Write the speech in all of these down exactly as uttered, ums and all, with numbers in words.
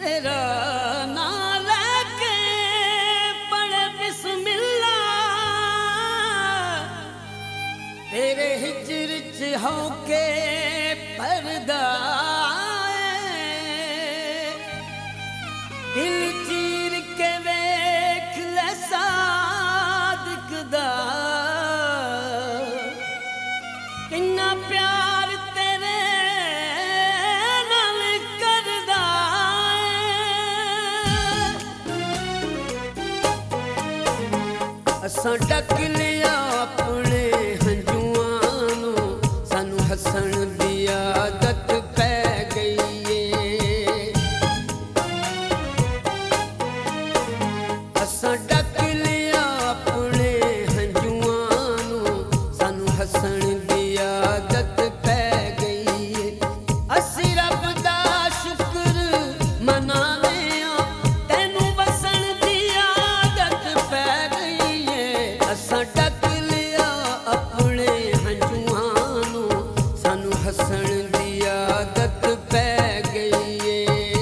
तेरा नाम लेके पढ़े बिस्मिल्लाह, तेरे हिजर च होके पर्दा दिल चीर के वेख ले सादिक दा किन्ना प्यार तेरे नाल करदा असां ढक लिया अपने हंजुआं नूं सानू हसन दी आदत पै गई है। असां ढक लिया अपने हंजुआं नूं सानू हसन दी आदत पै गई है। असीं रब दा शुक्र मनाने आ तैनू वसन दी आदत पै गई है। असां ढक लिया अपने हंजुआं नूं सानू हसन दी आदत पै गई है।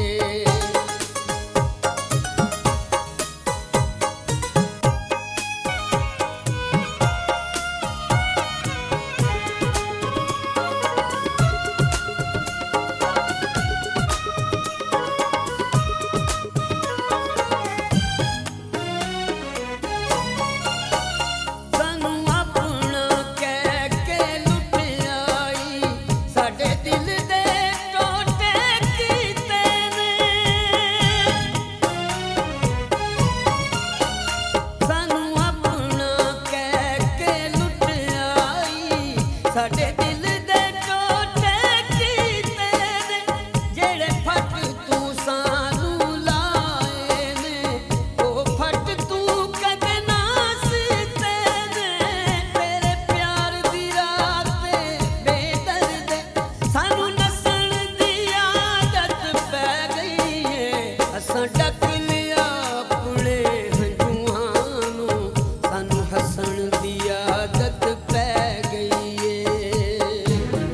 सानू अपना कह के लुट आई साडे दिल दे टोटे कीते ने। सानू अपना कह के लुट आई साडे दिल दे टोटे कीते ने। जेड़े फट तू सानू लाए ने ओ फट तू कदे ना सीते ने। तेरे प्यार दी रात बेदर्द सानू नसन दी आदत पै गई है। असां ढक लिया अपने हंजुआं नूं सानू हसन दी आदत पै गई है।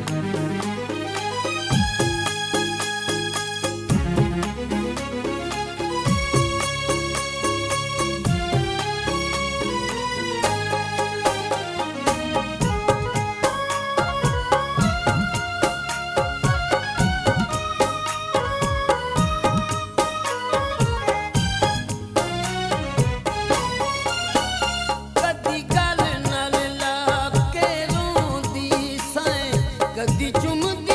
कदी गल नाल ला के रोंदी सैं कदी चुमदी